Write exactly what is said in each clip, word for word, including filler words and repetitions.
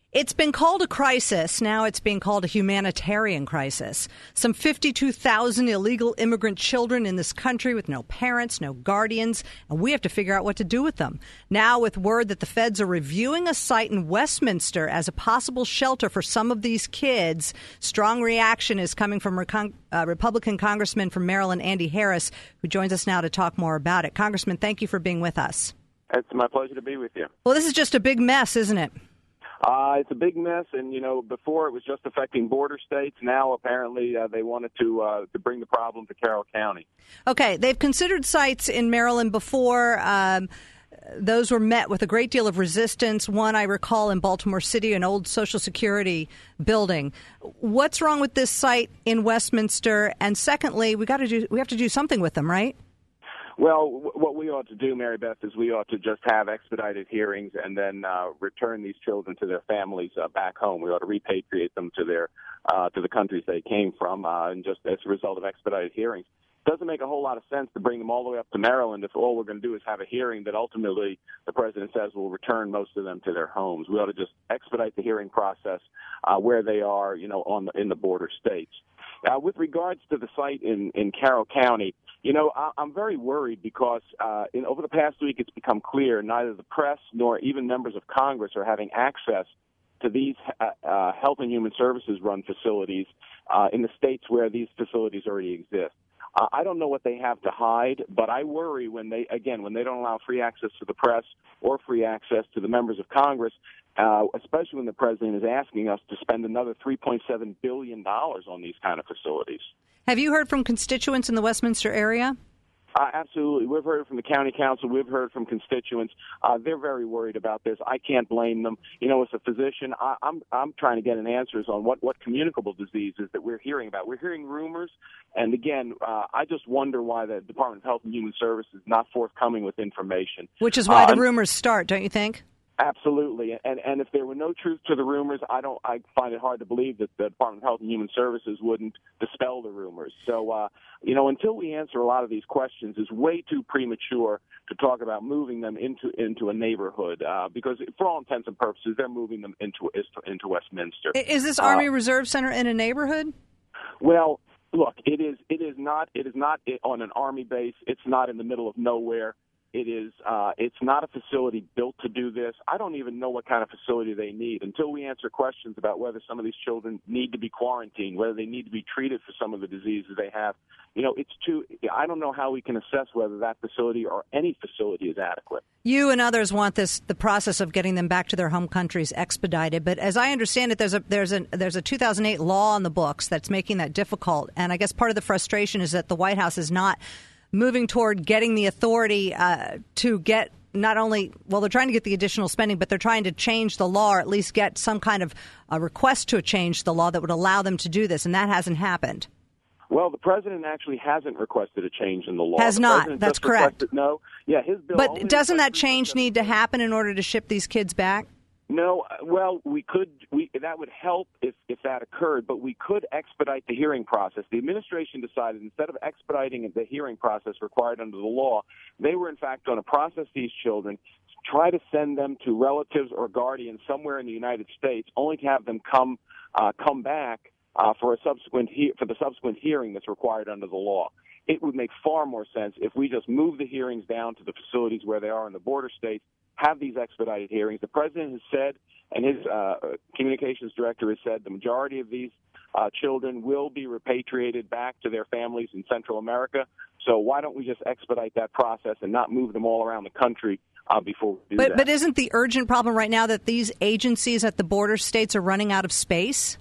It's been called a crisis. Now it's being called a humanitarian crisis. Some fifty-two thousand illegal immigrant children in this country with no parents, no guardians, and we have to figure out what to do with them. Now with word that the feds are reviewing a site in Westminster as a possible shelter for some of these kids, strong reaction is coming from Recon- uh, Republican Congressman from Maryland, Andy Harris, who joins us now to talk more about it. Congressman, thank you for being with us. It's my pleasure to be with you. Well, this is just a big mess, isn't it? Uh, it's a big mess, and, you know, before it was just affecting border states. Now, apparently, uh, they wanted to uh, to bring the problem to Carroll County. Okay. They've considered sites in Maryland before. Um, those were met with a great deal of resistance. One, I recall, in Baltimore City, an old Social Security building. What's wrong with this site in Westminster? And secondly, we got to do we have to do something with them, right? Well, w- what we ought to do, Mary Beth, is we ought to just have expedited hearings and then uh, return these children to their families uh, back home. We ought to repatriate them to their uh, to the countries they came from, uh, and just as a result of expedited hearings. It doesn't make a whole lot of sense to bring them all the way up to Maryland if all we're going to do is have a hearing that ultimately the president says will return most of them to their homes. We ought to just expedite the hearing process uh, where they are, you know, on the, in the border states. Uh, with regards to the site in, in Carroll County, you know, I, I'm very worried because uh, in, over the past week it's become clear neither the press nor even members of Congress are having access to these uh, uh, Health and Human Services run facilities uh, in the states where these facilities already exist. Uh, I don't know what they have to hide, but I worry when they, again, when they don't allow free access to the press or free access to the members of Congress, uh, especially when the president is asking us to spend another three point seven billion dollars on these kind of facilities. Have you heard from constituents in the Westminster area? Uh, absolutely. We've heard from the county council. We've heard from constituents. Uh, they're very worried about this. I can't blame them. You know, as a physician, I, I'm I'm trying to get an answers on what, what communicable diseases that we're hearing about. We're hearing rumors, and again, uh, I just wonder why the Department of Health and Human Services is not forthcoming with information. Which is why uh, the rumors start, don't you think? Absolutely, and and if there were no truth to the rumors, I don't. I find it hard to believe that the Department of Health and Human Services wouldn't dispel the rumors. So, uh, you know, until we answer a lot of these questions, it's way too premature to talk about moving them into into a neighborhood uh, because, for all intents and purposes, they're moving them into into Westminster. Is this Army uh, Reserve Center in a neighborhood? Well, look, it is. It is not. It is not on an Army base. It's not in the middle of nowhere. It is. Uh, it's not a facility built to do this. I don't even know what kind of facility they need until we answer questions about whether some of these children need to be quarantined, whether they need to be treated for some of the diseases they have. You know, it's too. I don't know how we can assess whether that facility or any facility is adequate. You and others want this, the process of getting them back to their home countries expedited. But as I understand it, there's a there's a there's a two thousand eight law on the books that's making that difficult. And I guess part of the frustration is that the White House is not moving toward getting the authority uh, to get not only, well, they're trying to get the additional spending, but they're trying to change the law or at least get some kind of a request to change the law that would allow them to do this. And that hasn't happened. Well, the president actually hasn't requested a change in the law. Has the not. That's correct. No. Yeah, his bill. But doesn't that change need to happen in order to ship these kids back? No, well, we could. We that would help if, if that occurred, but we could expedite the hearing process. The administration decided instead of expediting the hearing process required under the law, they were in fact going to process these children, try to send them to relatives or guardians somewhere in the United States, only to have them come uh, come back uh, for a subsequent he- for the subsequent hearing that's required under the law. It would make far more sense if we just move the hearings down to the facilities where they are in the border states, have these expedited hearings. The president has said, and his uh, communications director has said, the majority of these uh, children will be repatriated back to their families in Central America. So why don't we just expedite that process and not move them all around the country uh, before we do but, that? But isn't the urgent problem right now that these agencies at the border states are running out of space?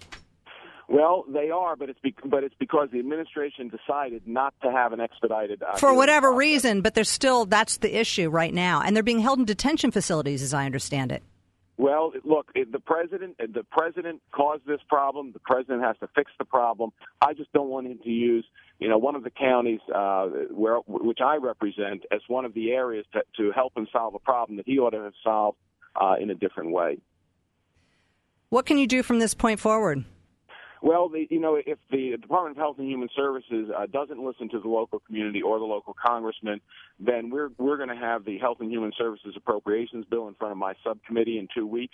Well, they are, but it's be- but it's because the administration decided not to have an expedited uh, for whatever process. reason. But there's still that's the issue right now, and they're being held in detention facilities, as I understand it. Well, look, the president the president caused this problem. The president has to fix the problem. I just don't want him to use, you know, one of the counties uh, where which I represent as one of the areas to, to help him solve a problem that he ought to have solved uh, in a different way. What can you do from this point forward? Well, the, you know, if the Department of Health and Human Services uh, doesn't listen to the local community or the local congressman, then we're we're going to have the Health and Human Services Appropriations Bill in front of my subcommittee in two weeks,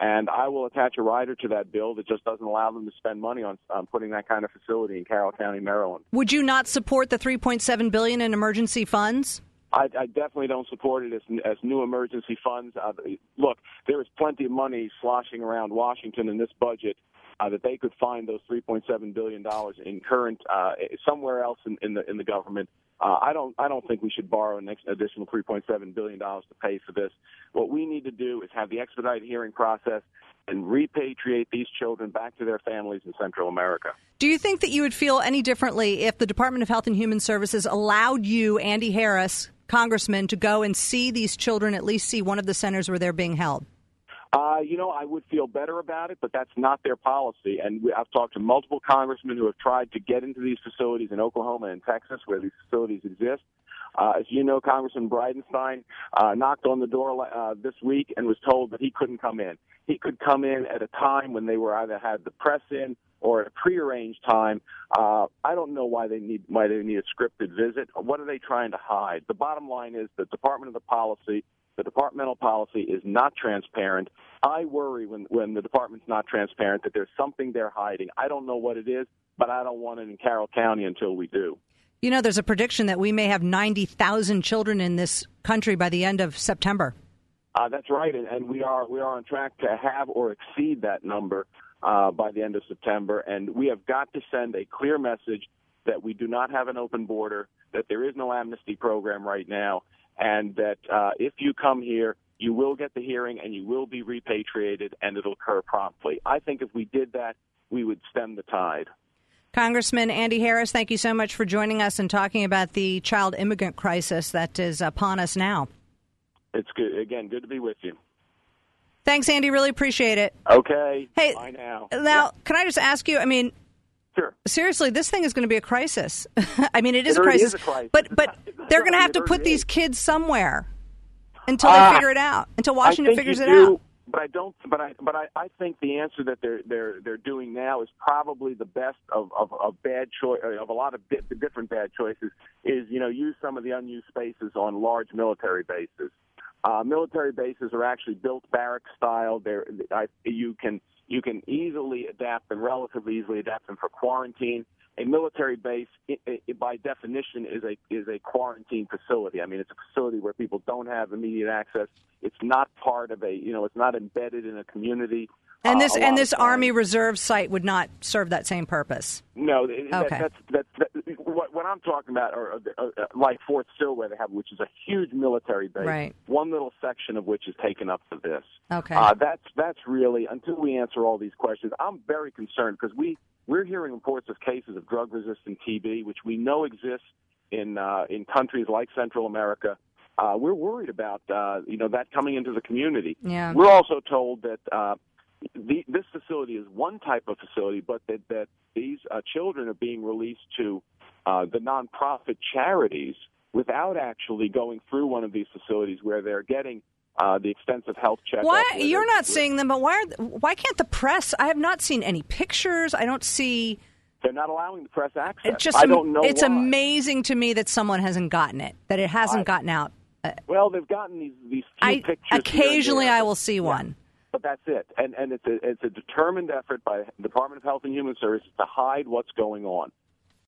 And I will attach a rider to that bill that just doesn't allow them to spend money on, on putting that kind of facility in Carroll County, Maryland. Would you not support the three point seven billion dollars in emergency funds? I, I definitely don't support it as, as new emergency funds. Uh, look, there is plenty of money sloshing around Washington in this budget uh, that they could find those three point seven billion dollars in current uh, somewhere else in, in the in the government. Uh, I don't I don't think we should borrow an additional three point seven billion dollars to pay for this. What we need to do is have the expedited hearing process and repatriate these children back to their families in Central America. Do you think that you would feel any differently if the Department of Health and Human Services allowed you, Andy Harris, Congressman, to go and see these children, at least see one of the centers where they're being held? Uh, you know, I would feel better about it, but that's not their policy. And we, I've talked to multiple congressmen who have tried to get into these facilities in Oklahoma and Texas where these facilities exist. Uh, as you know, Congressman Bridenstine uh, knocked on the door uh, this week and was told that he couldn't come in. He could come in at a time when they were either had the press in or at a prearranged time. Uh, I don't know why they need why they need a scripted visit. What are they trying to hide? The bottom line is the Department of the Policy. The departmental policy is not transparent. I worry when, when the department's not transparent that there's something they're hiding. I don't know what it is, but I don't want it in Carroll County until we do. You know, there's a prediction that we may have ninety thousand children in this country by the end of September. Uh, that's right, and, and we are we are on track to have or exceed that number uh, by the end of September. And we have got to send a clear message that we do not have an open border, that there is no amnesty program right now, and that uh, if you come here, you will get the hearing and you will be repatriated, and it'll occur promptly. I think if we did that, we would stem the tide. Congressman Andy Harris, thank you so much for joining us and talking about the child immigrant crisis that is upon us now. It's good. Again, good to be with you. Thanks, Andy. Really appreciate it. Okay. Hey, bye now. Now, yeah. Can I just ask you, I mean, Sure. seriously, this thing is going to be a crisis. I mean, it is, it a, crisis, is a crisis. But but they're going to have to put these kids somewhere until they uh, figure it out, until Washington figures it do, out. But I don't. But I. But I, I think the answer that they're they're they're doing now is probably the best of of, of bad choice of a lot of di- different bad choices. Is you know use some of the unused spaces on large military bases. Uh, military bases are actually built barrack style. They're I, you can you can easily adapt them, relatively easily adapt them for quarantine. A military base, it, it, by definition, is a is a quarantine facility. I mean, it's a facility where people don't have immediate access. It's not part of a, you know, it's not embedded in a community. And this uh, and this Army Reserve site would not serve that same purpose. No, that, okay. that's that's that, what, what I'm talking about, are uh, uh, like Fort Stillway they have, which is a huge military base. Right. One little section of which is taken up for this. Okay. Uh, that's that's really until we answer all these questions. I'm very concerned because we. We're hearing reports of cases of drug-resistant T B, which we know exists in uh, in countries like Central America. Uh, we're worried about uh, you know that coming into the community. Yeah. We're also told that uh, the, this facility is one type of facility, but that that these uh, children are being released to uh, the nonprofit charities without actually going through one of these facilities where they're getting Uh, the extensive health checkup. Why you're not seeing them? But why? Are, why can't the press? I have not seen any pictures. I don't see. They're not allowing the press access. It's just, I don't know. It's why. amazing to me that someone hasn't gotten it. That it hasn't I, gotten out. Well, they've gotten these these few I, pictures. Occasionally, here and there, I will see yeah. one. But that's it, and and it's a it's a determined effort by the Department of Health and Human Services to hide what's going on.